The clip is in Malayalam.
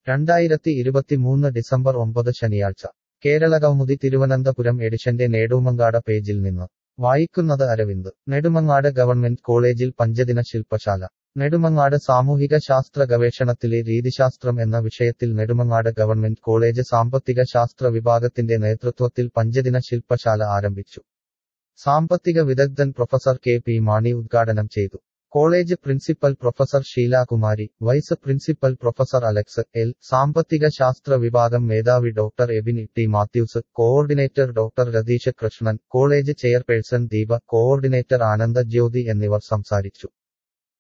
2023 ഡിസംബർ 9 ശനിയാഴ്ച കേരളകൗമുദി തിരുവനന്തപുരം എഡിഷന്റെ നേടുമങ്ങാട് പേജിൽ നിന്ന് വായിക്കുന്നത് അരവിന്ദ്. നെടുമങ്ങാട് ഗവൺമെന്റ് കോളേജിൽ പഞ്ചദിന ശില്പശാല. നെടുമങ്ങാട് സാമൂഹിക ശാസ്ത്ര ഗവേഷണത്തിലെ രീതിശാസ്ത്രം എന്ന വിഷയത്തിൽ നെടുമങ്ങാട് ഗവൺമെന്റ് കോളേജ് സാമ്പത്തിക ശാസ്ത്ര വിഭാഗത്തിന്റെ നേതൃത്വത്തിൽ പഞ്ചദിന ശില്പശാല ആരംഭിച്ചു. സാമ്പത്തിക വിദഗ്ധൻ പ്രൊഫസർ കെ പി മാണി ഉദ്ഘാടനം ചെയ്തു. College principal professor Sheelakumari, vice principal professor Alex L, സാമ്പത്തിക ശാസ്ത്ര വിഭാഗം മേധാവി doctor Ebin T Mathews, coordinator doctor Ratheesh Krishnan, college chairperson Deepa, coordinator Ananda Jyothi എന്നിവർ സംസാരിച്ചു.